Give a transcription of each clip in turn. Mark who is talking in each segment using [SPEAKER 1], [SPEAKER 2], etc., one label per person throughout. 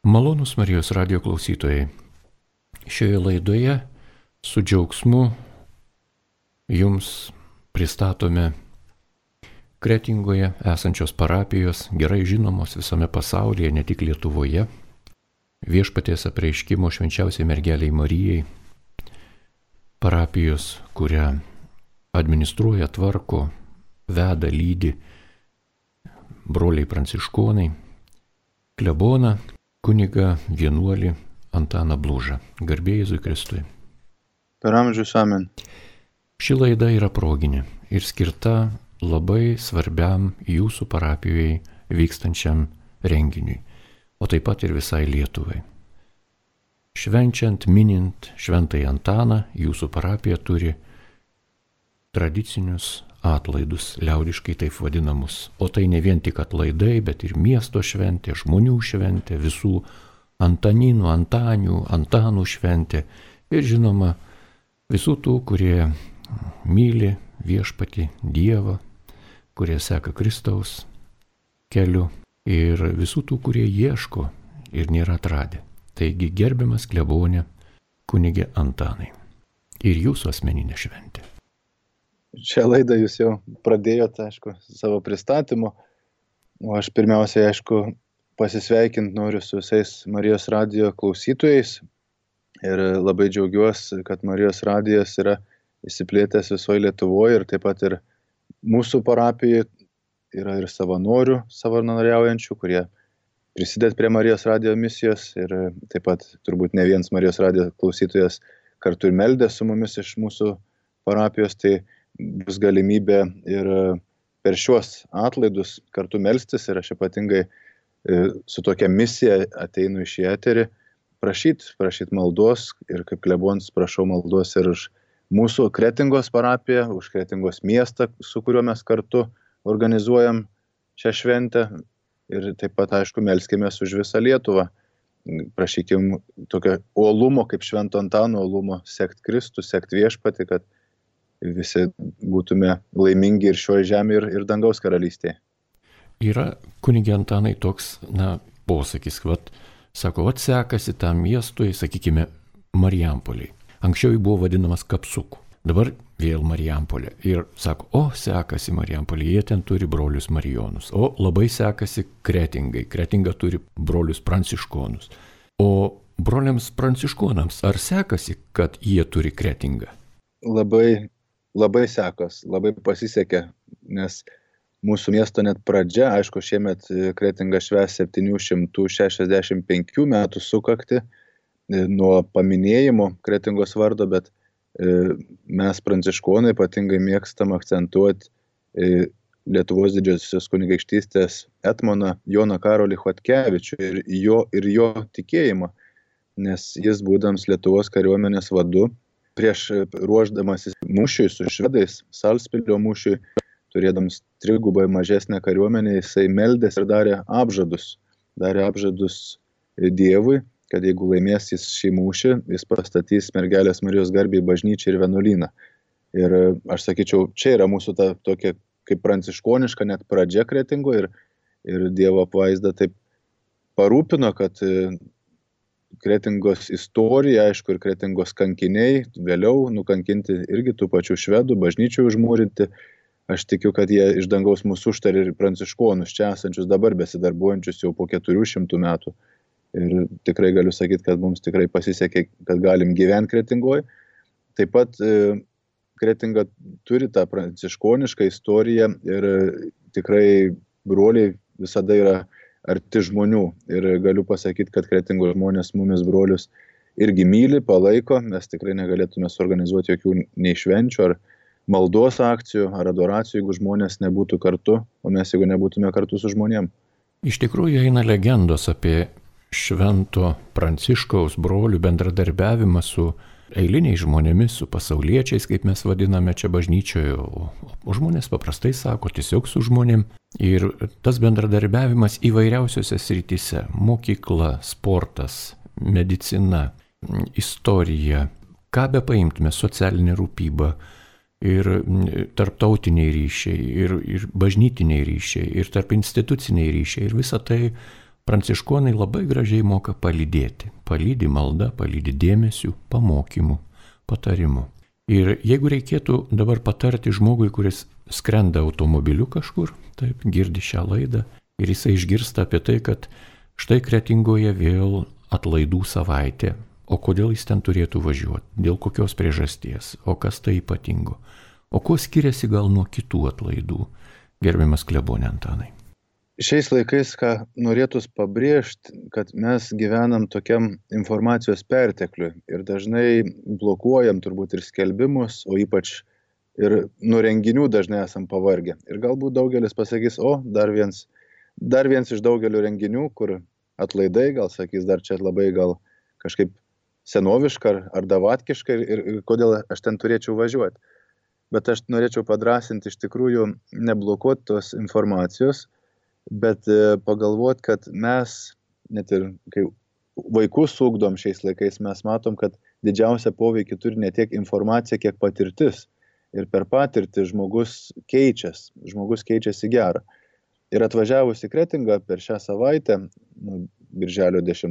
[SPEAKER 1] Malonūs Marijos radijo klausytojai, šioje laidoje su džiaugsmu jums pristatome Kretingoje esančios parapijos, gerai žinomos visame pasaulyje, ne tik Lietuvoje, Viešpaties apreiškimo švenčiausiai mergeliai Marijai, parapijos, kurią administruoja, tvarko, veda, lydi broliai pranciškonai, kleboną, kunigą vienuolį Antaną Blužą. Garbė Jėzui Kristui.
[SPEAKER 2] Per amžius amen.
[SPEAKER 1] Ši laida yra proginė ir skirta labai svarbiam jūsų parapijoje vykstančiam renginiui, o taip pat ir visai Lietuvai. Švenčiant, minint Šventąjį Antaną, jūsų parapija turi tradicinius atlaidus, liaudiškai taip vadinamus. O tai ne vien tik atlaidai, bet ir miesto šventė, žmonių šventė, visų Antaninų, Antanių, Antanų šventė ir žinoma visų tų, kurie myli Viešpatį Dievą, kurie seka Kristaus keliu ir visų tų, kurie ieško ir nėra atradę. Taigi gerbiamas klebonė, kunigė Antanai ir jūsų asmeninė šventė.
[SPEAKER 2] Šią laidą jūs jau pradėjote, aišku, savo pristatymu, o aš pirmiausiai, aišku, pasisveikinti noriu su visais Marijos radijo klausytojais ir labai džiaugiuosi, kad Marijos radijas yra įsiplėtęs visoje Lietuvoje ir taip pat ir mūsų parapijoje yra ir savanorių, savanoriaujančių, kurie prisideda prie Marijos radijo misijos ir taip pat turbūt ne vienas Marijos radijo klausytojas kartu ir meldė su mumis iš mūsų parapijos, tai bus galimybė ir per šiuos atlaidus kartu melstis ir aš ypatingai su tokia misija ateinu į šį eterį prašyti maldos ir kaip klebonas prašau maldos ir už mūsų Kretingos parapiją, už Kretingos miestą, su kuriuo mes kartu organizuojam šią šventę ir taip pat, aišku, melskimės už visą Lietuvą. Prašykim tokio uolumo, kaip Švento Antano uolumo, sekt Kristų, sekt Viešpatį, kad visi būtume laimingi ir šioje žemėje ir dangaus karalystėje.
[SPEAKER 1] Yra, kunigė Antanai, toks, posakis, sako, sekasi tam miestui, sakykime, Marijampoliai. Anksčiau jį buvo vadinamas Kapsuku, dabar vėl Marijampolė. Ir sako, sekasi Marijampoliai, jie ten turi brolius Marijonus. O labai sekasi Kretingai, Kretinga turi brolius Pranciškonus. O broliams Pranciškonams ar sekasi, kad jie turi Kretingą?
[SPEAKER 2] Labai sekas, labai pasisekė, nes mūsų miesto net pradžia, aišku, šiemet Kretinga švęs 765 metų sukaktį nuo paminėjimo Kretingos vardo, bet mes pranciškonai ypatingai mėgstam akcentuoti Lietuvos didžiosios kunigaikštystės etmoną Joną Karolį Chodkevičių ir jo tikėjimą, nes jis būdams Lietuvos kariuomenės vadu, prieš ruošdamasis mūšiui su švedais, Salspilio mūšiui, turėdamas trigubai mažesnę kariuomenę, jisai meldės ir darė apžadus Dievui, kad jeigu laimės jis šį mūšį, jis pastatys mergelės Marijos garbei bažnyčią ir vienuolyną. Ir aš sakyčiau, čia yra mūsų ta tokia kaip pranciškoniška net pradžia Kretingo ir Dievo apvaizda taip parūpino, kad Kretingos istorija, aišku, ir Kretingos kankiniai vėliau nukankinti irgi tų pačių švedų, bažnyčių užmūrinti. Aš tikiu, kad jie iš dangaus mūsų užtarė ir pranciškonus čia esančius dabar besidarbuojančius jau po 400 metų. Ir tikrai galiu sakyti, kad mums tikrai pasisekė, kad galim gyventi Kretingoje. Taip pat Kretinga turi tą pranciškonišką istoriją ir tikrai broliai visada yra arti žmonių. Ir galiu pasakyti, kad Kretingos žmonės mumis brolius irgi myli, palaiko. Mes tikrai negalėtume suorganizuoti jokių nei švenčių ar maldos akcijų ar adoracijų, jeigu žmonės nebūtų kartu, o mes jeigu nebūtume kartu su žmonėm.
[SPEAKER 1] Iš tikrųjų eina legendos apie Švento Pranciškaus brolių bendradarbiavimą su eiliniais žmonėmis, su pasauliečiais, kaip mes vadiname čia bažnyčioje, o žmonės paprastai sako tiesiog su žmonėm. Ir tas bendradarbiavimas įvairiausiose srityse - mokykla, sportas, medicina, istorija, ką be paimtume, socialinė rūpyba, ir tarptautiniai ryšiai, ir bažnytiniai ryšiai, ir tarp instituciniai ryšiai, ir visa tai Pranciškonai labai gražiai moka palydėti. Palydi malda, palydi dėmesiu, pamokymu, patarimu. Ir jeigu reikėtų dabar patarti žmogui, kuris skrenda automobiliu kažkur, taip, girdi šią laidą, ir jisai išgirsta apie tai, kad štai Kretingoje vėl atlaidų savaitė, o kodėl jis ten turėtų važiuoti, dėl kokios priežasties, o kas tai ypatingo, o kuo skiriasi gal nuo kitų atlaidų, gerbiamas klebone Antanai.
[SPEAKER 2] Šiais laikais, ką norėtus pabrėžti, kad mes gyvenam tokiam informacijos pertekliui ir dažnai blokuojam turbūt ir skelbimus, o ypač ir nuo renginių dažnai esam pavargę. Ir galbūt daugelis pasakys, dar viens iš daugelio renginių, kur atlaidai, gal sakys, dar čia labai gal kažkaip senoviška ar davatkiška ir kodėl aš ten turėčiau važiuoti. Bet aš norėčiau padrąsinti iš tikrųjų neblokuoti tos informacijos, bet pagalvoti, kad mes, net ir kai vaikus ugdom šiais laikais, mes matom, kad didžiausią poveikį turi ne tiek informacija, kiek patirtis. Ir per patirtį žmogus keičiasi gerą. Ir atvažiavus į Kretingą per šią savaitę, birželio 10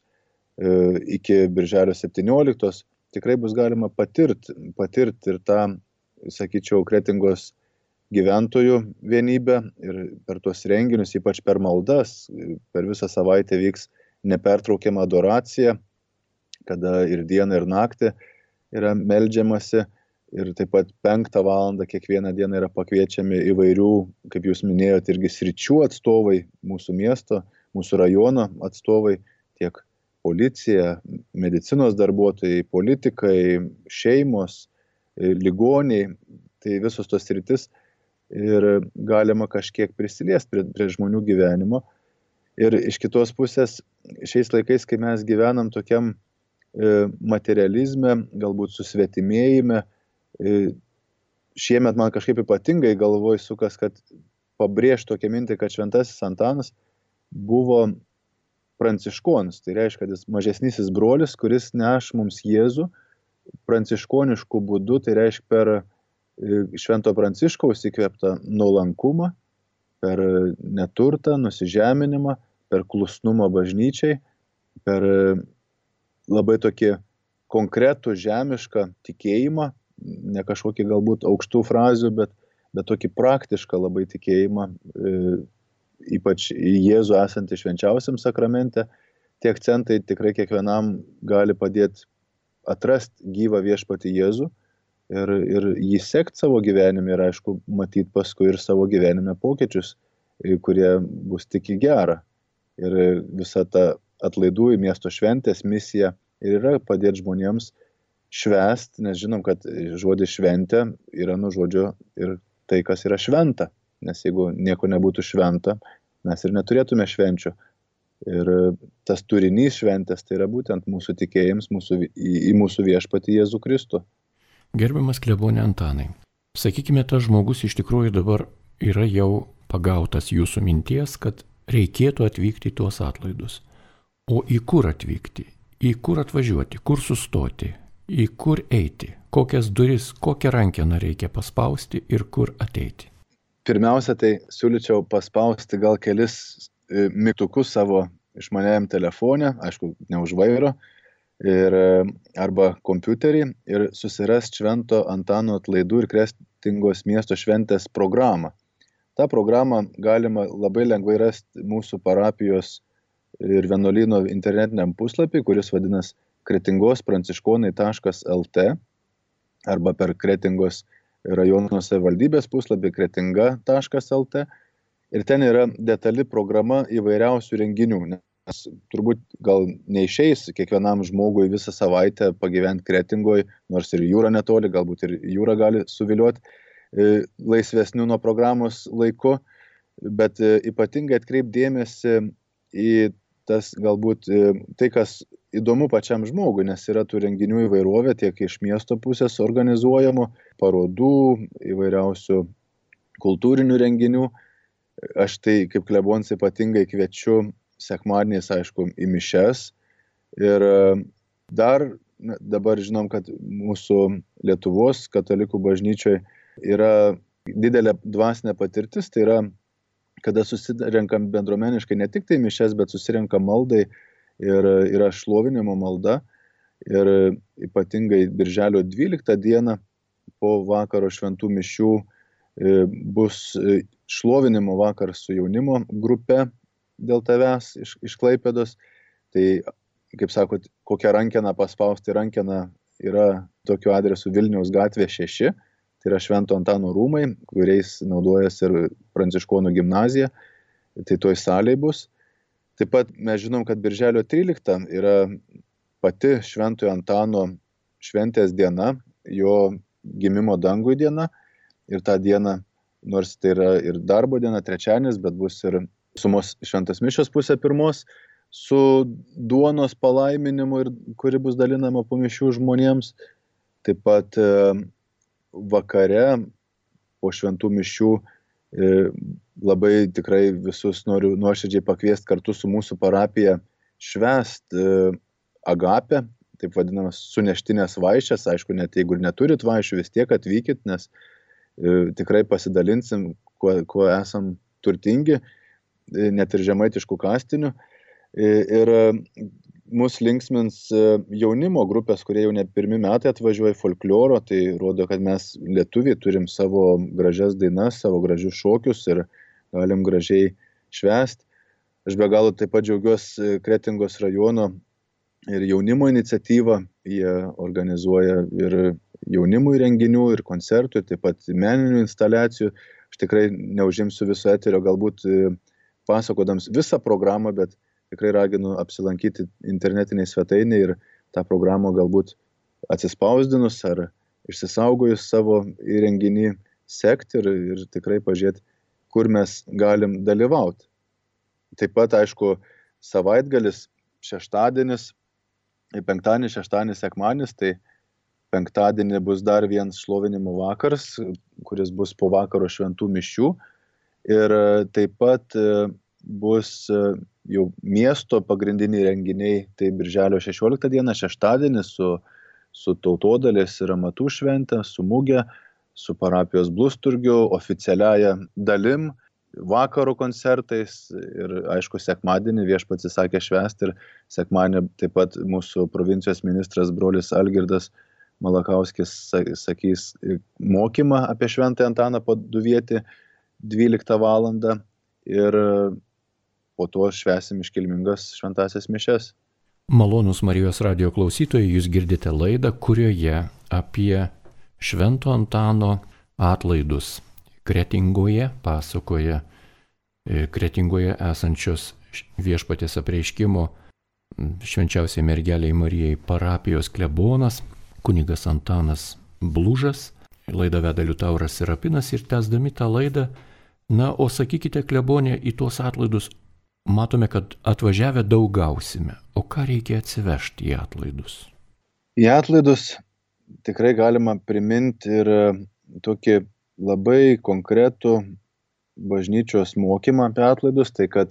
[SPEAKER 2] iki birželio 17, tikrai bus galima patirti ir tą, sakyčiau, Kretingos gyventojų vienybę ir per tuos renginius, ypač per maldas, per visą savaitę vyks nepertraukiama adoracija, kada ir dieną, ir naktį yra meldžiamasi ir taip pat 5 valandą kiekvieną dieną yra pakviečiami įvairių, kaip jūs minėjote, irgi sričių atstovai, mūsų miesto, mūsų rajono atstovai, tiek policija, medicinos darbuotojai, politikai, šeimos, ligoniai, tai visos tos sritis. Ir galima kažkiek prisiliesti prie žmonių gyvenimo. Ir iš kitos pusės, šiais laikais, kai mes gyvenam tokiam materializme, galbūt susvetimėjime, šiemet man kažkaip ypatingai galvoj sukas, kad pabrėžti tokią mintį, kad šventasis Antanas buvo pranciškonis. Tai reiškia, kad jis mažesnysis brolis, kuris neš mums Jėzų pranciškonišku būdu, tai reiškia per Švento Pranciškaus įkvėptą nuolankumą, per neturtą, nusižeminimą, per klusnumą bažnyčiai, per labai tokį konkretų žemišką tikėjimą, ne kažkokį galbūt aukštų frazių, bet tokį praktišką labai tikėjimą, ypač į Jėzų esantį švenčiausiam sakramente. Tie akcentai tikrai kiekvienam gali padėti atrasti gyvą viešpatį Jėzų ir jį sekti savo gyvenime ir, aišku, matyti paskui ir savo gyvenime pokyčius, kurie bus tik į gerą. Ir visa ta atlaidų į miesto šventės misija ir yra padėti žmonėms švęsti, nes žinom, kad žodis šventė yra nuo žodžio ir tai, kas yra šventa. Nes jeigu nieko nebūtų šventa, mes ir neturėtume švenčių. Ir tas turinys šventės tai yra būtent mūsų tikėjimas į mūsų viešpatį Jėzų Kristų.
[SPEAKER 1] Gerbiamas klebone Antanai, sakykime, tas žmogus iš tikrųjų dabar yra jau pagautas jūsų minties, kad reikėtų atvykti į tuos atlaidus. O į kur atvykti? Į kur atvažiuoti? Kur sustoti? Į kur eiti? Kokias duris, kokią rankeną reikia paspausti ir kur ateiti?
[SPEAKER 2] Pirmiausia, tai siūlyčiau paspausti gal kelis mygtukus savo išmaniajam telefone, aišku, ne už vairo, arba kompiuterį ir susirasti Švento Antano atlaidų ir Kretingos miesto šventės programą. Ta programą galima labai lengvai rasti mūsų parapijos ir vienuolyno internetiniam puslapį, kuris vadinas kretingospranciškonai.lt arba per Kretingos rajono savivaldybės puslapį kretinga.lt ir ten yra detali programa įvairiausių renginių. Nes turbūt gal neišeis kiekvienam žmogui visą savaitę pagyventi Kretingoj, nors ir jūra netoli, galbūt ir jūra gali suviliuoti laisvesnių nuo programos laiku, bet ypatingai atkreipdėmėsi į tas galbūt tai, kas įdomu pačiam žmogui, nes yra tų renginių įvairovė tiek iš miesto pusės organizuojamų, parodų, įvairiausių kultūrinių renginių. Aš tai kaip klebonas ypatingai kviečiu sekmadieniais, aišku, į mišias. Ir dar dabar žinom, kad mūsų Lietuvos katalikų bažnyčioje yra didelė dvasinė patirtis, tai yra kada susirenkam bendruomeniškai ne tik tai mišias, bet susirenkam maldai ir yra šlovinimo malda. Ir ypatingai birželio 12 dieną po vakaro šventų mišių bus šlovinimo vakaras su jaunimo grupe dėl tavęs iš Klaipėdos. Tai, kaip sakot, kokią rankeną paspausti, rankena yra tokiu adresu Vilniaus gatvė 6, tai yra Švento Antano rūmai, kuriais naudojasi ir Pranciškonų gimnazija, tai toj salėje bus. Taip pat mes žinom, kad birželio 13 yra pati Šventojo Antano šventės diena, jo gimimo dangui diena, ir tą dieną, nors tai yra ir darbo diena, trečiadienis, bet bus ir sumos šventas mišios 1:30 su duonos palaiminimu, ir kuri bus dalinama po mišių žmonėms. Taip pat vakare po šventų mišių labai tikrai visus noriu nuoširdžiai pakviesti kartu su mūsų parapija švęst agapę, taip vadinamas suneštinės vaišės. Aišku, net jeigu ir neturit vaišių, vis tiek atvykit, nes tikrai pasidalinsim, kuo esam turtingi, net ir žemaitiškų kastinių. Ir mus linksmins jaunimo grupės, kurie jau ne pirmi metai atvažiuoja folkloro, tai rodo, kad mes lietuviai turim savo gražias dainas, savo gražius šokius ir galim gražiai švęst. Aš be galo taip pat džiaugiuosi Kretingos rajono ir jaunimo iniciatyva. Jie organizuoja ir jaunimui renginių, ir koncertų, ir taip pat meninių instaliacijų. Aš tikrai neužimsiu viso eterio, galbūt pasakodams visą programą, bet tikrai raginu apsilankyti internetiniai svetainiai ir tą programą galbūt atsispausdinus ar išsisaugojus savo įrenginį sekti ir tikrai pažiūrėti, kur mes galim dalyvauti. Taip pat, aišku, savaitgalis, šeštadienis, penktadienis, šeštadienis, sekmadienis, tai penktadienį bus dar vienas šlovinimo vakaras, kuris bus po vakaro šventų mišių. Ir taip pat bus jau miesto pagrindiniai renginiai, tai birželio 16 dieną, šeštadienį su tautodailės ir amatų švente, su mugė, su parapijos blusturgiu, oficialiaja dalim, vakaro koncertais ir, aišku, sekmadienį viešpats įsakė švęsti ir sekmadienį taip pat mūsų provincijos ministras brolis Algirdas Malakauskis sakys mokymą apie Šventąjį Antaną po Duvietį 12 valandą ir po to švęsim iškilmingas šventąsias mišias.
[SPEAKER 1] Malonūs Marijos radijo klausytojai, jūs girdite laidą, kurioje apie Švento Antano atlaidus Kretingoje pasakoja Kretingoje esančios viešpaties apreiškimo švenčiausiai mergeliai Marijai parapijos klebonas, kunigas Antanas Blužas. Laidą veda Liutauras Serapinas ir tęsdami tą laidą, o sakykite, klebonė, į tuos atlaidus matome, kad atvažiavę daug gausime. O ką reikia atsivežti į atlaidus?
[SPEAKER 2] Į atlaidus tikrai galima priminti ir tokį labai konkretų bažnyčios mokymą apie atlaidus, tai kad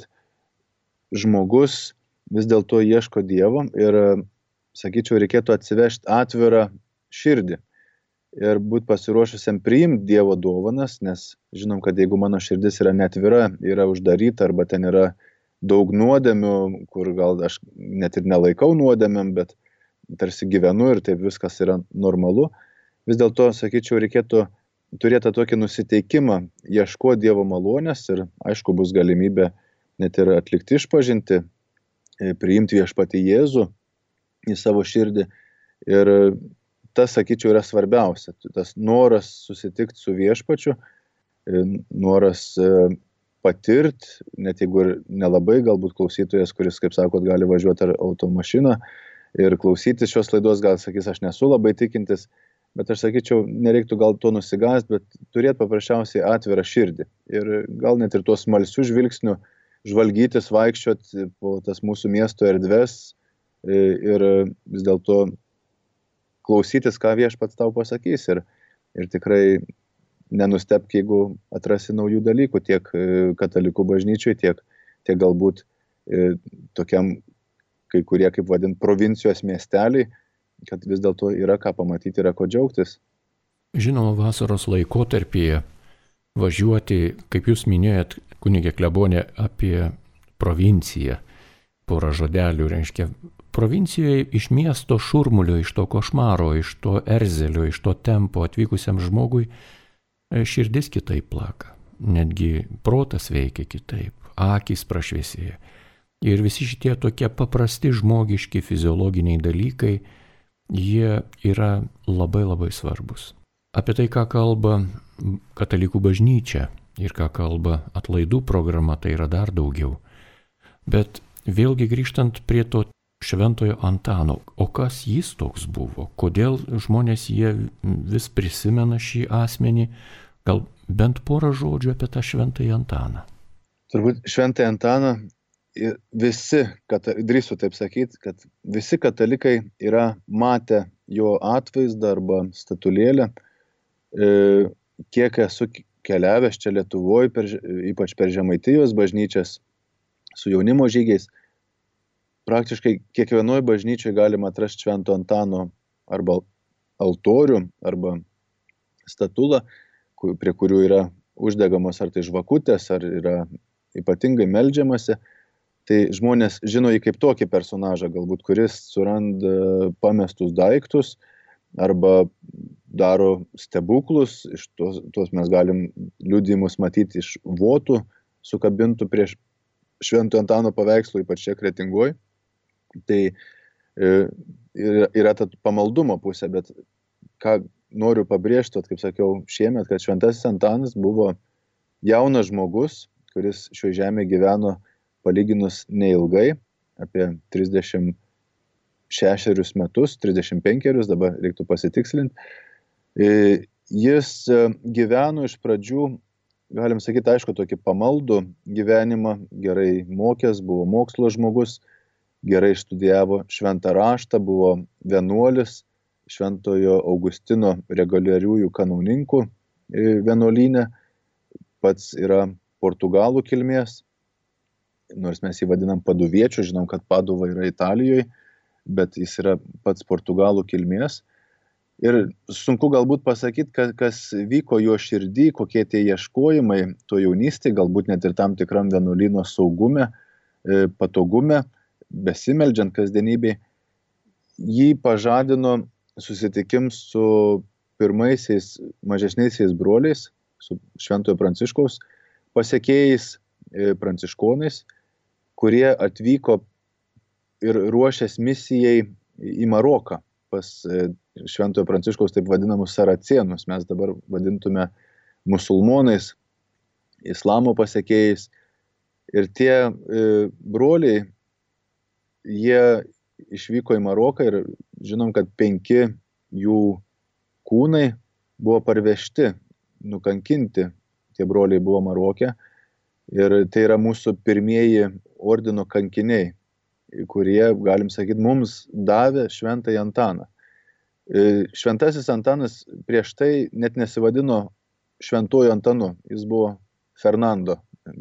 [SPEAKER 2] žmogus vis dėlto ieško Dievo ir, sakyčiau, reikėtų atsivežti atvirą širdį ir būti pasiruošusiam priimti Dievo dovanas, nes žinom, kad jeigu mano širdis yra neatvira, yra uždaryta arba ten yra daug nuodėmių, kur gal aš net ir nelaikau nuodėmėm, bet tarsi gyvenu ir taip viskas yra normalu, vis dėlto, sakyčiau, reikėtų turėti tokį nusiteikimą, ieškoti Dievo malonės ir, aišku, bus galimybė net ir atlikti išpažintį, priimti viešpatį Jėzų į savo širdį. Ir tas, sakyčiau, yra svarbiausia. Tas noras susitikti su viešpačiu, noras patirti, net jeigu ir nelabai, galbūt klausytojas, kuris, kaip sakot, gali važiuoti ar automašiną ir klausytis šios laidos, gal sakys, aš nesu labai tikintis, bet aš sakyčiau, nereiktų gal to nusigąsti, bet turėti paprasčiausiai atvirą širdį. Ir gal net ir tuos smalsių žvilgsnių žvalgytis, vaikščioti po tas mūsų miesto erdves ir vis dėlto klausytis, ką viešpats tau pasakys. Ir tikrai nenustebk, jeigu atrasi naujų dalykų tiek katalikų bažnyčiai, tiek galbūt tokiam, kai kurie, kaip vadint, provincijos miesteliai, kad vis dėlto yra ką pamatyti, yra ko džiaugtis.
[SPEAKER 1] Žinoma, vasaros laikotarpyje važiuoti, kaip jūs minėjot, kunigė klebonė apie provinciją. Porą žodelių reiškia. Provincijoje iš miesto šurmulio, iš to košmaro, iš to erzelio, iš to tempo atvykusiam žmogui širdis kitaip plaka. Netgi protas veikia kitaip, akys prašviesėja. Ir visi šitie tokie paprasti žmogiški fiziologiniai dalykai, jie yra labai labai svarbus. Apie tai, ką kalba katalikų bažnyčia ir ką kalba atlaidų programa, tai yra dar daugiau. Bet vėlgi grįžtant prie to Šventojo Antano, o kas jis toks buvo? Kodėl žmonės jie vis prisimena šį asmenį? Gal bent porą žodžių apie tą Šventąjį Antaną.
[SPEAKER 2] Turbūt Šventąjį Antaną visi, drįstu taip sakyti, kad visi katalikai yra matę jo atvaizdą arba statulėlę. Kiek esu keliavęs čia Lietuvoje, ypač per Žemaitijos bažnyčias su jaunimo žygiais, praktiškai kiekvienoje bažnyčioje galima atrasti Švento Antano arba altorių, arba statulą, prie kurių yra uždegamos ar tai žvakutės, ar yra ypatingai meldžiamasi. Tai žmonės žino jį kaip tokį personažą, galbūt kuris suranda pamestus daiktus arba daro stebuklus. Iš tos mes galim liudijimus matyti iš votų sukabintų prieš Švento Antano paveikslų, ypač čia Kretingoj. Tai yra ta pamaldumo pusė, bet ką noriu pabrėžti, kaip sakiau šiemet, kad Šventasis Antanas buvo jaunas žmogus, kuris šioje žemėje gyveno palyginus neilgai, apie 36 metus, 35, dabar reiktų pasitikslinti. Jis gyveno iš pradžių, galim sakyti, aišku, tokį pamaldų gyvenimą, gerai mokęs, buvo mokslo žmogus, gerai studijavo šventą raštą, buvo vienuolis Šventojo Augustino reguliariųjų kanauninkų vienuolyne, pats yra portugalų kilmės, nors mes jį vadinam paduviečiu, žinom, kad Paduva yra Italijoje, bet jis yra pats portugalų kilmės. Ir sunku galbūt pasakyti, kas vyko jo širdį, kokie tie ieškojimai to jaunystėje, galbūt net ir tam tikram vienuolyno saugume, patogume, besimeldžiant kasdienybėje. Jį pažadino susitikims su pirmaisiais mažesniaisiais broliais, su Šventojo Pranciškaus pasekėjais pranciškonais, kurie atvyko ir ruošės misijai į Maroką pas Šventojo Pranciškaus taip vadinamus saracėnus. Mes dabar vadintume musulmonais, islamo pasekėjais. Ir tie broliai, jie išvyko į Maroką ir žinom, kad 5 jų kūnai buvo parvežti, nukankinti. Tie broliai buvo Maroke. Ir tai yra mūsų pirmieji ordino kankiniai, kurie, galim sakyti, mums davė Šventąjį Antaną. Šventasis Antanas prieš tai net nesivadino Šventuoju Antanu, jis buvo Fernando.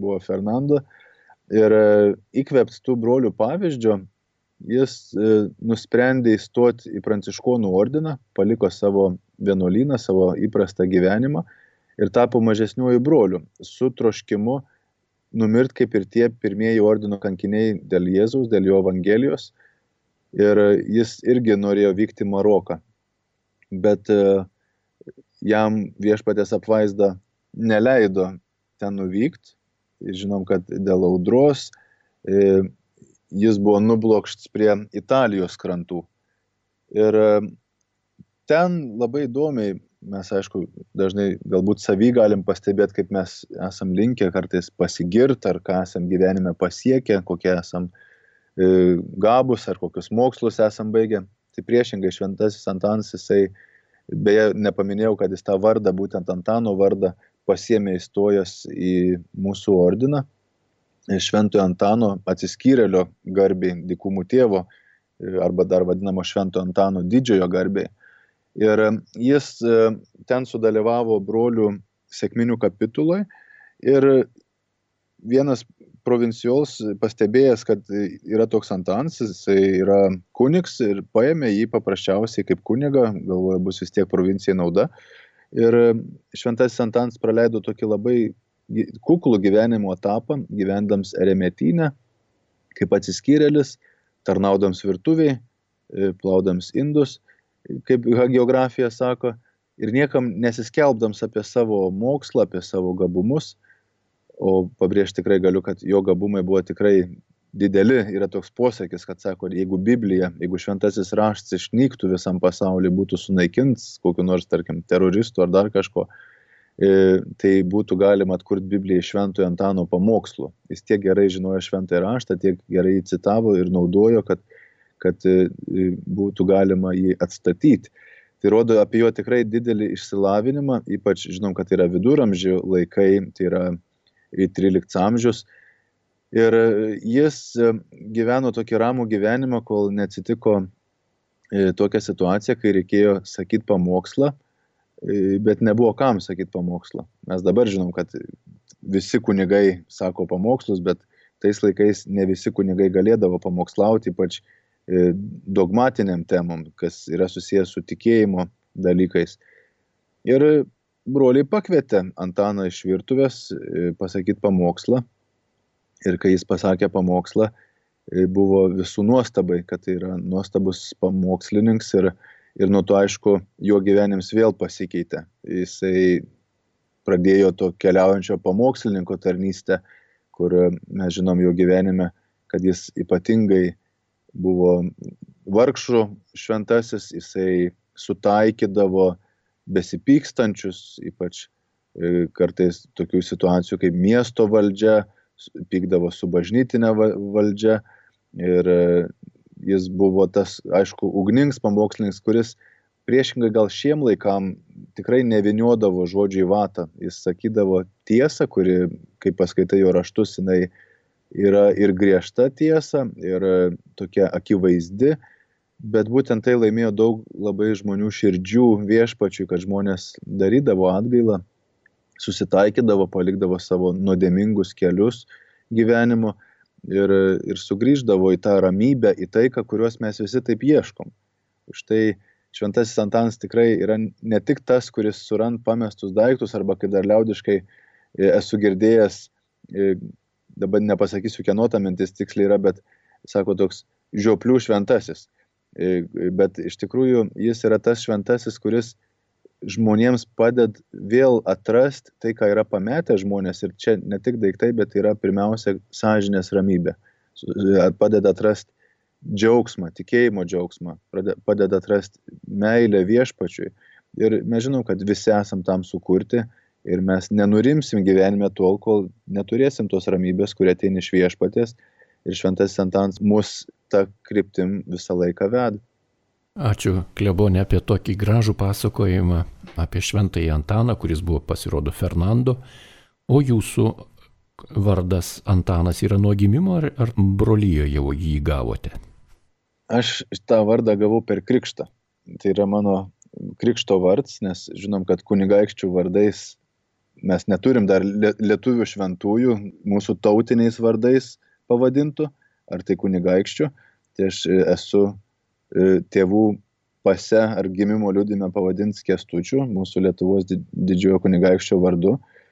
[SPEAKER 2] Ir įkvėptas tų brolių pavyzdžio, jis nusprendė įstoti į Pranciškonų ordiną, paliko savo vienuolyną, savo įprastą gyvenimą ir tapo mažesniuoju broliu, su troškimu numirt kaip ir tie pirmieji ordino kankiniai dėl Jėzaus, dėl jo Evangelijos. Ir jis irgi norėjo vykti į Maroką. Bet jam viešpatės apvaizda neleido ten nuvykti. Žinom, kad dėl audros jis buvo nublokštas prie Italijos krantų. Ir ten labai įdomiai, mes aišku, dažnai galbūt savy galim pastebėti, kaip mes esam linkę kartais pasigirti, ar ką esam gyvenime pasiekę, kokie esam gabus, ar kokius mokslus esam baigę. Tai priešingai Šventasis Antanas, jisai, beje, nepaminėjau, kad jis tą vardą, būtent Antano vardą, pasiėmė įstojęs į mūsų ordiną. Šventojo Antano atsiskyrėlio garbei, dykumų tėvo, arba dar vadinamo Šventojo Antano didžiojo garbei. Ir jis ten sudalyvavo brolių sekminių kapituloj ir vienas provincijols pastebėjęs, kad yra toks Antanas, jisai yra kunigs ir paėmė jį paprasčiausiai kaip kunigą, galvoja, bus vis tiek provincijai nauda. Ir Šventasis Antanas praleido tokį labai kuklų gyvenimo etapą, gyvendams eremetyne, kaip atsiskyrėlis, tarnaudams virtuviai, plaudams indus, kaip geografija sako, ir niekam nesiskelbdams apie savo mokslą, apie savo gabumus, o pabrėžti tikrai galiu, kad jo gabumai buvo tikrai dideli. Yra toks posakis, kad sako, jeigu Biblija, jeigu šventasis raštas išnyktų visam pasauliu, būtų sunaikints kokiu nors, tarkim, teroristų ar dar kažko, tai būtų galima atkurti Bibliją šventojo Antano pamokslu. Jis tiek gerai žinojo šventąjį raštą, tiek gerai jį citavo ir naudojo, kad būtų galima jį atstatyti. Tai rodo apie jo tikrai didelį išsilavinimą, ypač žinom, kad yra viduramžių laikai, tai yra 13 amžius. Ir jis gyveno tokį ramų gyvenimą, kol neatsitiko tokia situacija, kai reikėjo sakyti pamokslą, bet nebuvo kam sakyti pamokslą. Mes dabar žinom, kad visi kunigai sako pamokslus, bet tais laikais ne visi kunigai galėdavo pamokslauti, ypač dogmatiniam temom, kas yra susijęs su tikėjimo dalykais. Ir broliai pakvietė Antaną iš virtuvės pasakyti pamokslą. Ir kai jis pasakė pamokslą, buvo visų nuostabai, kad tai yra nuostabus pamokslininkas ir nuo to, aišku, jo gyvenims vėl pasikeitė. Jisai pradėjo to keliaujančio pamokslininko tarnystę, kur mes žinom jo gyvenime, kad jis ypatingai buvo vargšų šventasis, jisai sutaikydavo besipykstančius, ypač kartais tokių situacijų kaip miesto valdžia, pykdavo su bažnytinė valdžia ir jis buvo tas, aišku, ugningas pamokslininkas, kuris priešingai gal šiem laikam tikrai neviniodavo žodžių į vatą. Jis sakydavo tiesą, kuri, kai paskaitai jo raštus, jinai yra ir griežta tiesa, ir tokia akivaizdi, bet būtent tai laimėjo daug labai žmonių širdžių viešpačiui, kad žmonės darydavo atgailą, susitaikydavo, palikdavo savo nuodėmingus kelius gyvenimo ir sugrįždavo į tą ramybę, į taiką, kuriuos mes visi taip ieškom. Štai šventasis Antanas tikrai yra ne tik tas, kuris surand pamestus daiktus, arba kaip dar liaudiškai esu girdėjęs, dabar nepasakysiu, kieno ta mintis tiksliai yra, bet sako toks žioplių šventasis. Bet iš tikrųjų jis yra tas šventasis, kuris žmonėms padeda vėl atrasti tai, ką yra pametę žmonės. Ir čia ne tik daiktai, bet yra pirmiausia sąžinės ramybė. Padeda atrasti džiaugsmą, tikėjimo džiaugsmą, padeda atrasti meilę viešpačiui. Ir mes žinom, kad visi esam tam sukurti ir mes nenurimsim gyvenime tol, kol neturėsim tos ramybės, kurie ateina iš viešpaties. Ir šventasis Antanas mus tą kryptim visą laiką veda.
[SPEAKER 1] Ačiū, klebone, apie tokį gražų pasakojimą apie šventąjį Antaną, kuris buvo, pasirodo, Fernando. O jūsų vardas Antanas yra nuo gimimo ar brolijoje jau jį gavote?
[SPEAKER 2] Aš tą vardą gavau per krikštą. Tai yra mano krikšto vardas, nes žinom, kad kunigaikščių vardais mes neturim dar lietuvių šventųjų, mūsų tautiniais vardais pavadintų, ar tai kunigaikščių. Tai aš esu tėvų pase ar gimimo liudime pavadinti Kęstučiu, mūsų Lietuvos didžiojo kunigaikščio vardu,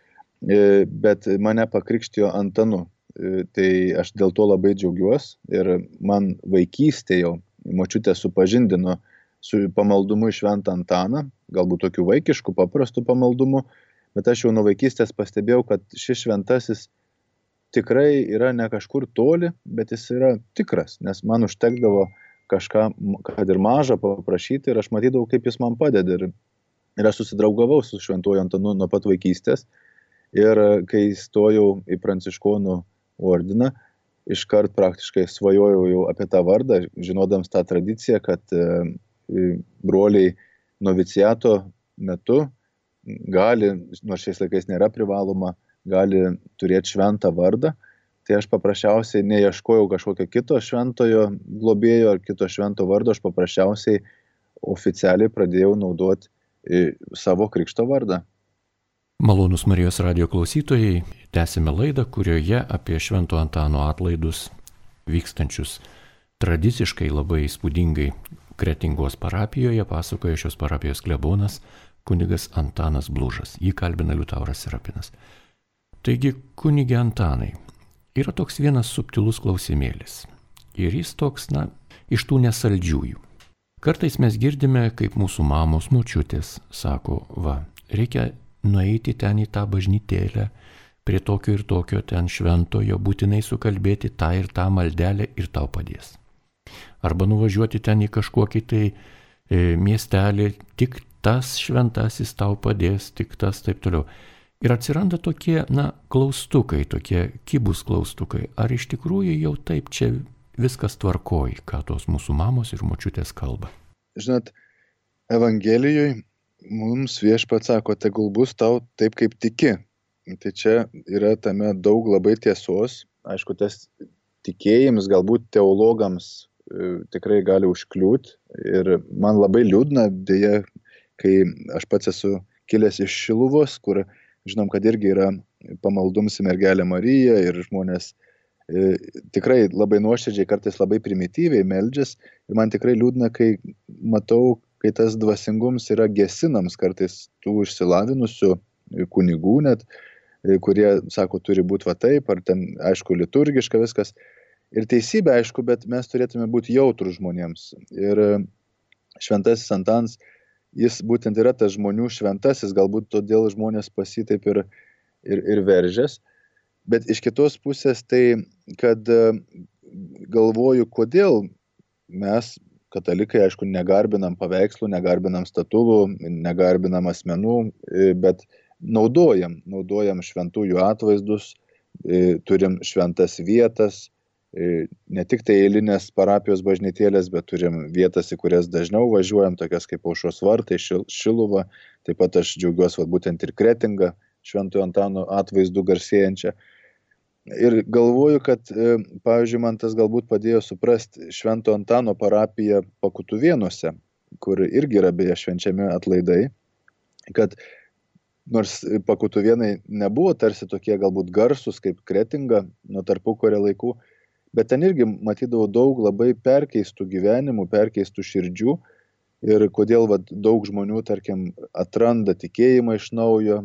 [SPEAKER 2] bet mane pakrikštijo Antanu. Tai aš dėl to labai džiaugiuosi ir man vaikystėje jau močiutė supažindino su pamaldumu į šventą Antaną, galbūt tokiu vaikišku, paprastu pamaldumu, bet aš jau nuo vaikystės pastebėjau, kad šis šventasis tikrai yra ne kažkur toli, bet jis yra tikras, nes man užtekdavo kažką, kad ir mažą paprašyti ir aš matydavau, kaip jis man padeda. Ir aš susidraugavau su šventuoju Antanu nuo pat vaikystės ir kai stojau į pranciškonų ordiną, iškart praktiškai svajojau jau apie tą vardą, žinodams tą tradiciją, kad broliai noviciato metu gali, nors šiais laikais nėra privaloma, gali turėti šventą vardą. Tai aš paprasčiausiai neieškojau kažkokio kito šventojo globėjo ar kito švento vardo, aš paprasčiausiai oficialiai pradėjau naudoti savo krikšto vardą.
[SPEAKER 1] Malonūs Marijos radijo klausytojai, tęsime laidą, kurioje apie Švento Antano atlaidus vykstančius tradiciškai labai įspūdingai Kretingos parapijoje pasakoja šios parapijos klebonas kunigas Antanas Blužas. Jį kalbina Liutauras Serapinas. Taigi, kunige Antanai, yra toks vienas subtilus klausimėlis. Ir jis toks, iš tų nesaldžiųjų. Kartais mes girdime, kaip mūsų mamos, močiutės sako, reikia nueiti ten į tą bažnytėlę, prie tokio ir tokio ten šventojo, būtinai sukalbėti tą ir tą maldelę ir tau padės. Arba nuvažiuoti ten į kažkokį tai miestelį, tik tas šventasis tau padės, tik tas taip toliau. Ir atsiranda tokie, klaustukai, tokie kibus klaustukai. Ar iš tikrųjų jau taip čia viskas tvarkoj, ką tos mūsų mamos ir močiutės kalba?
[SPEAKER 2] Žinot, Evangelijoje mums Viešpats sako, tegul bus tau taip, kaip tiki. Tai čia yra tame daug labai tiesos. Aišku, tas tikėjimas galbūt teologams tikrai gali užkliūti. Ir man labai liūdna, dėja, kai aš pats esu kilęs iš Šiluvos, kur žinom, kad irgi yra pamaldums į mergelę Mariją ir žmonės tikrai labai nuoširdžiai, kartais labai primityviai meldžias. Ir man tikrai liūdna, kai matau, kai tas dvasingums yra gesinams kartais tų išsilavinusių kunigų net, kurie sako, turi būti taip, ar ten, aišku, liturgiška viskas. Ir teisybė, aišku, bet mes turėtume būti jautrus žmonėms. Ir šventasis Antanas, jis būtent yra tas žmonių šventasis, galbūt todėl žmonės pasi taip ir veržės. Bet iš kitos pusės tai, kad galvoju, kodėl mes, katalikai, aišku, negarbinam paveikslų, negarbinam statulų, negarbinam asmenų, bet naudojam šventųjų atvaizdus, turim šventas vietas, ne tik tai eilinės parapijos bažnytėlės, bet turim vietas, į kurias dažniau važiuojam, tokias kaip Aušros vartai, Šiluva, taip pat aš džiaugiuosi būtent ir Kretingą, Šventojo Antano atvaizdų garsėjančią. Ir galvoju, kad, pavyzdžiui, man tas galbūt padėjo suprasti Švento Antano parapiją Pakutuvėnuose, kur irgi yra beje švenčiami atlaidai, kad nors Pakutuvėnai nebuvo tarsi tokie galbūt garsūs kaip Kretinga nuo tarpukario laikų, bet ten irgi matydavau daug labai perkeistų gyvenimų, perkeistų širdžių ir kodėl daug žmonių, tarkim, atranda tikėjimą iš naujo,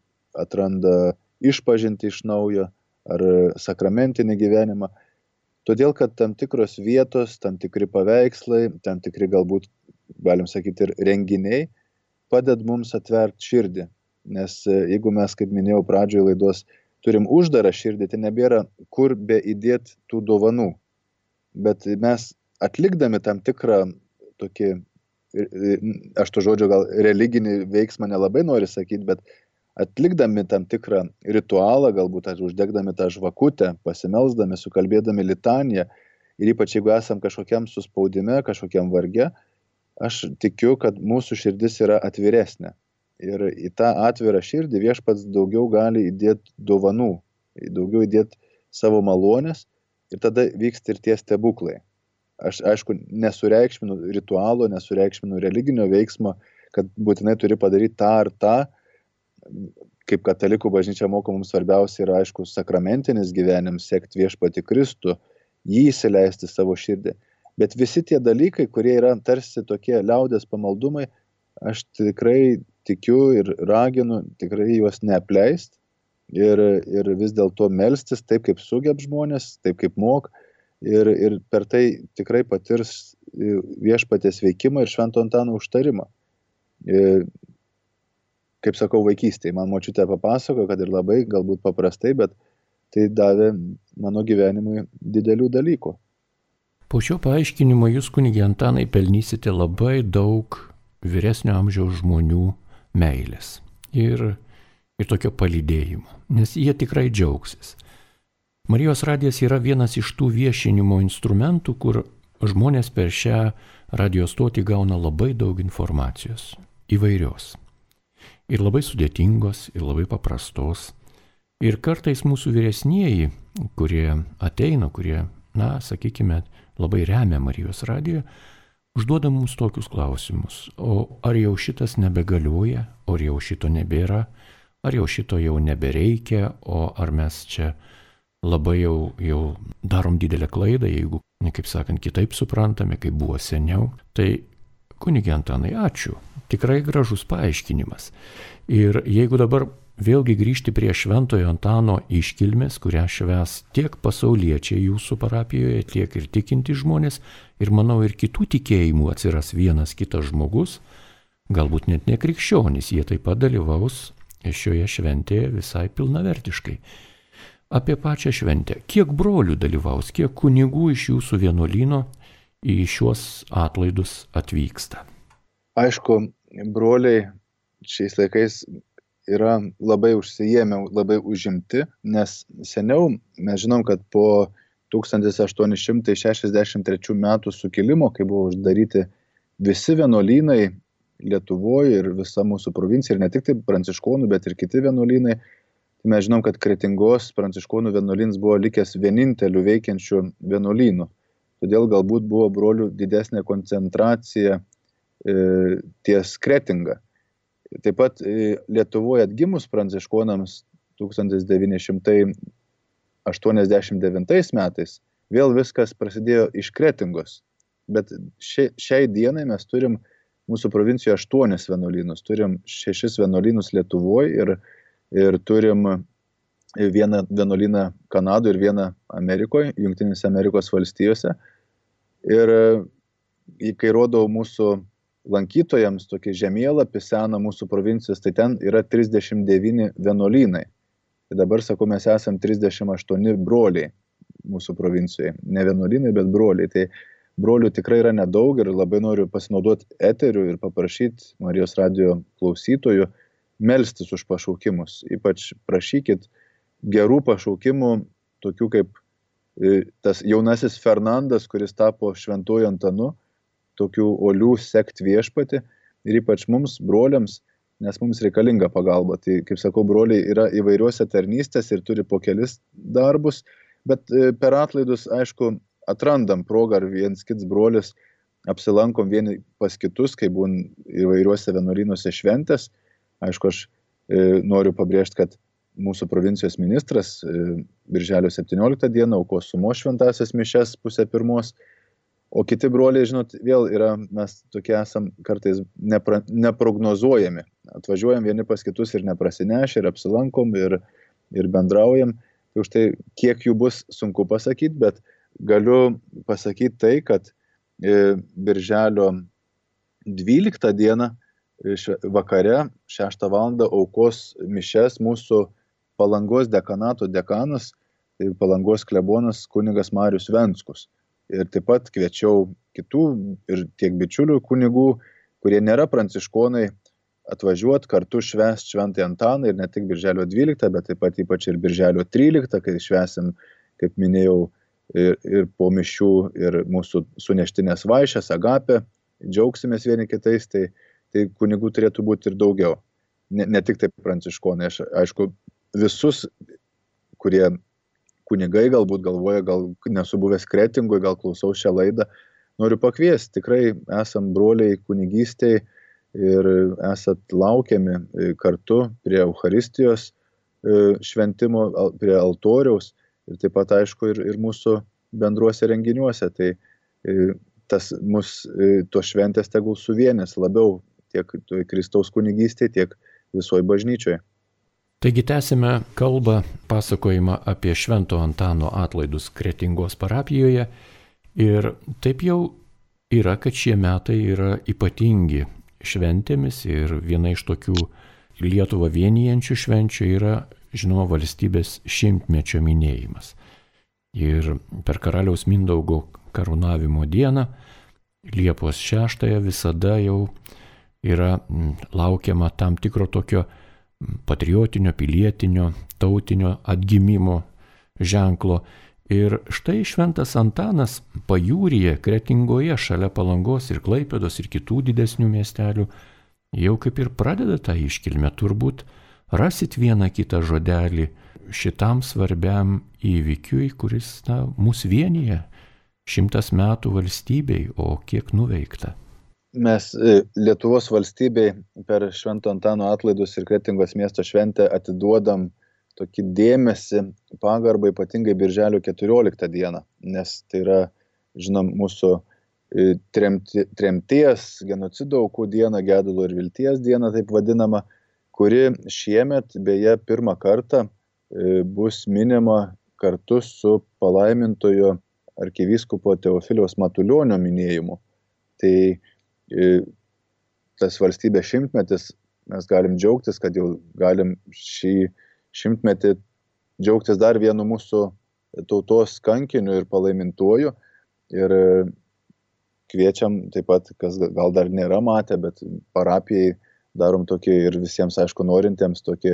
[SPEAKER 2] atranda išpažintį iš naujo ar sakramentinį gyvenimą. Todėl, kad tam tikros vietos, tam tikri paveikslai, tam tikri galbūt, galim sakyti, ir renginiai padeda mums atverti širdį. Nes jeigu mes, kaip minėjau pradžioje laidos, turim uždarą širdį, tai nebėra kur be įdėti tų dovanų. Bet mes atlikdami tam tikrą tokį, aš to žodžio gal religinį veiksmą nelabai noriu sakyti, bet atlikdami tam tikrą ritualą, galbūt uždegdami tą žvakutę, pasimelsdami, sukalbėdami litaniją, ir ypač jeigu esam kažkokiam suspaudime, kažkokiam varge, aš tikiu, kad mūsų širdis yra atviresnė. Ir į tą atvirą širdį Viešpats daugiau gali įdėti dovanų, daugiau įdėti savo malonės ir tada vyksta ir tie stebuklai. Aš, aišku, nesureikšminu ritualo, nesureikšminu religinio veiksmo, kad būtinai turi padaryti tą ar tą. Kaip katalikų bažnyčia moko, mums svarbiausia yra, aišku, sakramentinis gyvenimas, sekti Viešpatį Kristų, jį įsileisti savo širdį. Bet visi tie dalykai, kurie yra tarsi tokie liaudės pamaldumai, aš tikrai tikiu ir raginu tikrai juos neapleisti ir vis dėlto melstis taip, kaip sugeb žmonės, taip, kaip mok, ir per tai tikrai patirs Viešpaties veikimą ir Švento Antano užtarimą. Kaip sakau, vaikystėje man močiutė papasako, kad ir labai galbūt paprastai, bet tai davė mano gyvenimui didelių dalykų.
[SPEAKER 1] Po šio paaiškinimo jūs, kunige Antanai, pelnysite labai daug vyresnio amžiaus žmonių meilės ir tokio palydėjimo, nes jie tikrai džiaugsis. Marijos radijas yra vienas iš tų viešinimo instrumentų, kur žmonės per šią radijo stotį gauna labai daug informacijos, įvairios. Ir labai sudėtingos, ir labai paprastos. Ir kartais mūsų vyresnieji, kurie ateina, kurie, sakykime, labai remia Marijos radiją, užduoda mums tokius klausimus. O ar jau šitas nebegalioja, ar jau šito nebėra, ar jau šito jau nebereikia, o ar mes čia labai jau darom didelę klaidą, jeigu, kaip sakant, kitaip suprantame, kaip buvo seniau. Tai, kunige Antanai, ačiū. Tikrai gražus paaiškinimas. Ir jeigu dabar vėlgi grįžti prie Šventojo Antano iškilmės, kurią švęs tiek pasauliečiai jūsų parapijoje, tiek ir tikinti žmonės. Ir manau, ir kitų tikėjimų atsiras vienas kitas žmogus, galbūt net nekrikščionys, jie taip pat dalyvaus šioje šventėje visai pilnavertiškai. Apie pačią šventę. Kiek brolių dalyvaus, kiek kunigų iš jūsų vienuolyno į šiuos atlaidus atvyksta?
[SPEAKER 2] Aišku, broliai šiais laikais yra labai užsiėmę, labai užimti, nes seniau mes žinom, kad po 1863 metų sukilimo, kai buvo uždaryti visi vienuolynai Lietuvoje ir visa mūsų provincija, ir ne tik tai pranciškonų, bet ir kiti vienuolynai, mes žinom, kad Kretingos pranciškonų vienuolynas buvo likęs vieninteliu veikiančiu vienuolynu. Todėl galbūt buvo brolių didesnė koncentracija ties Kretinga. Taip pat Lietuvoje atgimus pranciškonams 1989 metais vėl viskas prasidėjo iš Kretingos. Bet šiai dienai mes turim mūsų provincijoje 8 vienuolynus. Turim 6 vienuolynus Lietuvoje ir turim vieną vienuolyną Kanadoje ir vieną Amerikoje, Jungtinėse Amerikos valstijose. Ir kai rodau mūsų lankytojams tokį žemėlapį seną mūsų provincijos, tai ten yra 39 vienuolynai. Tai dabar, sakau, mes esam 38 broliai mūsų provincijoje. Ne vienuolynai, bet broliai. Tai brolių tikrai yra nedaug ir labai noriu pasinaudoti eteriu ir paprašyti Marijos radijo klausytojų melstis už pašaukimus. Ypač prašykit gerų pašaukimų, tokių kaip tas jaunasis Fernandas, kuris tapo šventuoju Antanu, tokių uolių sekt viešpatį ir ypač mums, broliams, nes mums reikalinga pagalba. Tai, kaip sakau, broliai yra įvairiuose tarnystės ir turi po kelis darbus, bet per atlaidus, aišku, atrandam progą ar viens kits brolis, apsilankom vieni pas kitus, kai būn įvairiuose vienuolynuose šventės. Aišku, aš noriu pabrėžti, kad mūsų provincijos ministras birželio 17 dieną aukos sumos šventąsias mišias 12:30. O kiti broliai, žinot, vėl yra, mes tokie esam kartais neprognozuojami. Atvažiuojam vieni pas kitus ir neprasinešę, ir apsilankom, ir bendraujam. Tai už tai, kiek jų bus, sunku pasakyti, bet galiu pasakyti tai, kad birželio 12 dieną vakare 6 valandą aukos mišias mūsų Palangos dekanato dekanas, tai Palangos klebonas kunigas Marius Venckus. Ir taip pat kviečiau kitų ir tiek bičiulių kunigų, kurie nėra pranciškonai, atvažiuoti kartu švęsti Šventąjį Antaną ir ne tik birželio 12, bet taip pat ypač ir birželio 13, kai švęsim, kaip minėjau, ir po mišių ir mūsų suneštinės vaišės, agapė, džiaugsimės vieni kitais, tai kunigų turėtų būti ir daugiau. Ne tik taip pranciškonai, aš aišku, visus, kurie kunigai galbūt galvoja, gal nesu buvęs Kretingoje, gal klausau šią laidą, noriu pakviesti, tikrai esam broliai kunigystėje ir esat laukiami kartu prie Eucharistijos šventimo, prie altoriaus ir taip pat, aišku, ir mūsų bendruose renginiuose. Tai tas mus, tos šventės tegul suvienės labiau tiek Kristaus kunigystėje, tiek visoje bažnyčioje.
[SPEAKER 1] Taigi tęsime kalbą, pasakojimą apie Švento Antano atlaidus Kretingos parapijoje ir taip jau yra, kad šie metai yra ypatingi šventėmis ir viena iš tokių Lietuvą vienijančių švenčių yra, žinoma, valstybės 100-mečio minėjimas. Ir per karaliaus Mindaugo karūnavimo dieną, Liepos 6, visada jau yra laukiama tam tikro tokio patriotinio, pilietinio, tautinio atgimimo ženklo. Ir štai Šventas Antanas pajūryje, Kretingoje, šalia Palangos ir Klaipėdos ir kitų didesnių miestelių, jau kaip ir pradeda tą iškilmę. Turbūt rasit vieną kitą žodelį šitam svarbiam įvykiui, kuris mus vienyje. 100 metų valstybei, o kiek nuveikta.
[SPEAKER 2] Mes Lietuvos valstybei per Švento Antano atlaidus ir Kretingos miesto šventę atiduodam tokį dėmesį, pagarbą ypatingai birželio 14 dieną, nes tai yra, žinom, mūsų tremties, genocido aukų diena, gedulo ir vilties diena, taip vadinama, kuri šiemet beje pirmą kartą bus minima kartu su palaimintojo arkivyskupo Teofiliaus Matulionio minėjimu. Tai tas valstybės šimtmetis, mes galim džiaugtis, kad jau galim šį šimtmetį džiaugtis dar vienu mūsų tautos kankiniu ir palaimintuoju. Ir kviečiam taip pat, kas gal dar nėra matę, bet parapijai darom tokį ir visiems, aišku, norintiems tokį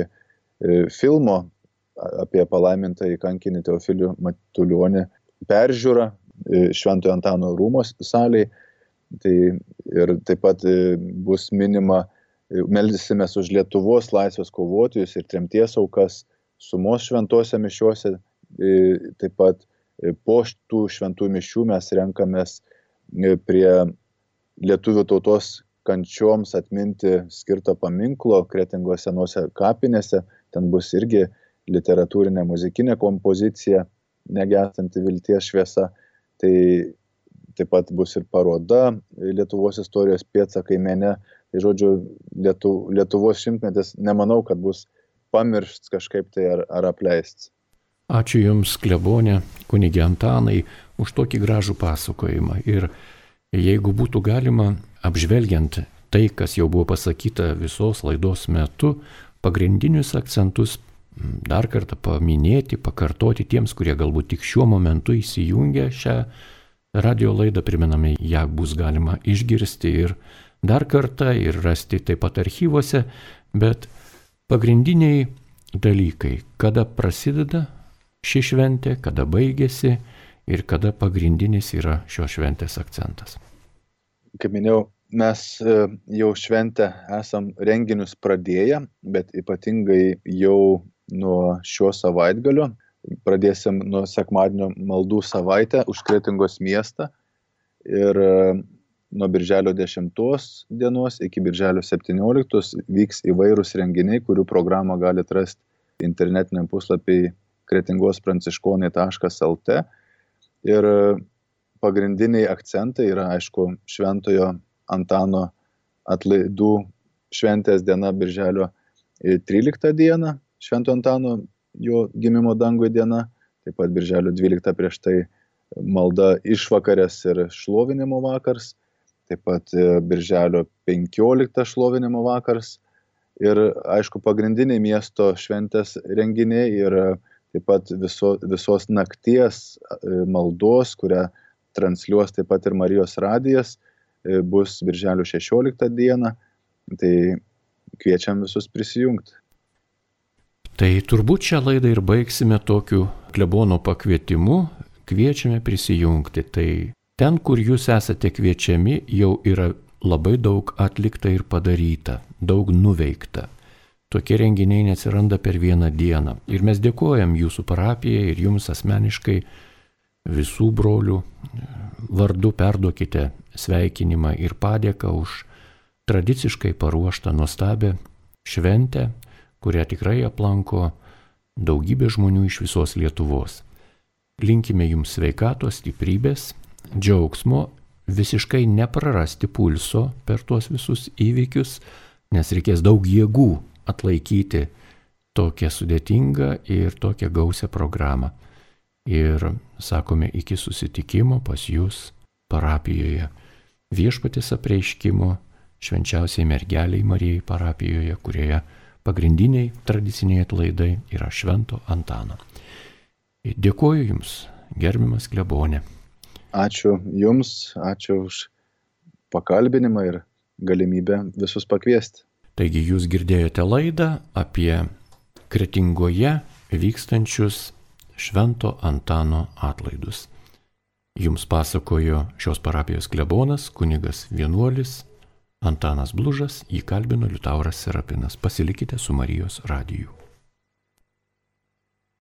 [SPEAKER 2] filmo apie palaimintąjį kankinį Teofilių Matulionį peržiūrą Šventojo Antano rūmos salėje. Tai ir taip pat bus minima, meldysimės už Lietuvos laisvės kovotojus ir tremties aukas sumos šventose mišiuose. Taip pat po tų šventų mišių mes renkamės prie lietuvių tautos kančioms atminti skirto paminklo Kretingos senose kapinėse. Ten bus irgi literatūrinė muzikinė kompozicija Negesanti vilties šviesa. Tai taip pat bus ir paroda Lietuvos istorijos pėdsakai mene. Tai žodžiu, Lietuvos šimtmetis nemanau, kad bus pamiršts kažkaip tai ar apleists.
[SPEAKER 1] Ačiū Jums, klebone, kunige Antanai, už tokį gražų pasakojimą. Ir jeigu būtų galima, apžvelgiant tai, kas jau buvo pasakyta visos laidos metu, pagrindinius akcentus dar kartą paminėti, pakartoti tiems, kurie galbūt tik šiuo momentu įsijungia šią radio laidą, priminame, ją bus galima išgirsti ir dar kartą ir rasti taip pat archyvuose, bet pagrindiniai dalykai, kada prasideda ši šventė, kada baigėsi ir kada pagrindinis yra šios šventės akcentas.
[SPEAKER 2] Kaip minėjau, mes jau šventę esam renginius pradėję, bet ypatingai jau nuo šio savaitgalio. Pradėsim nuo sekmadienio maldų savaitę už Kretingos miestą ir nuo birželio 10 dienos iki birželio 17 vyks įvairūs renginiai, kurių programą galite rasti internetiniam puslapį kretingospranciškonai.lt. Ir pagrindiniai akcentai yra, aišku, Šventojo Antano atlaidų šventės diena birželio 13 dieną, Švento Antano jo gimimo dangui diena, taip pat birželio 12 prieš tai malda išvakarės ir šlovinimo vakars, taip pat birželio 15 šlovinimo vakars ir, aišku, pagrindiniai miesto šventės renginiai ir taip pat visos nakties maldos, kurią transliuos taip pat ir Marijos radijas, bus birželio 16 dieną, tai kviečiam visus prisijungti.
[SPEAKER 1] Tai turbūt šią laidą ir baigsime tokiu klebono pakvietimu, kviečiame prisijungti. Tai ten, kur jūs esate kviečiami, jau yra labai daug atlikta ir padaryta, daug nuveikta. Tokie renginiai neatsiranda per vieną dieną. Ir mes dėkojam jūsų parapijai ir jums asmeniškai visų brolių vardu perduokite sveikinimą ir padėką už tradiciškai paruoštą nuostabią šventę, kurią tikrai aplanko daugybė žmonių iš visos Lietuvos. Linkime jums sveikatos, stiprybės, džiaugsmo, visiškai neprarasti pulso per tuos visus įvykius, nes reikės daug jėgų atlaikyti tokią sudėtingą ir tokią gausią programą. Ir sakome iki susitikimo pas jūs parapijoje, Viešpaties apreiškimo švenčiausiai mergeliai Marijai parapijoje, kurioje pagrindiniai tradiciniai atlaidai yra Švento Antano. Dėkoju Jums, gerbiamas klebone.
[SPEAKER 2] Ačiū Jums, ačiū už pakalbinimą ir galimybę visus pakviesti.
[SPEAKER 1] Taigi Jūs girdėjote laidą apie Kretingoje vykstančius Švento Antano atlaidus. Jums pasakojo šios parapijos klebonas, kunigas vienuolis Antanas Blužas, jį kalbino Liutauras Serapinas. Pasilikite su Marijos radiju.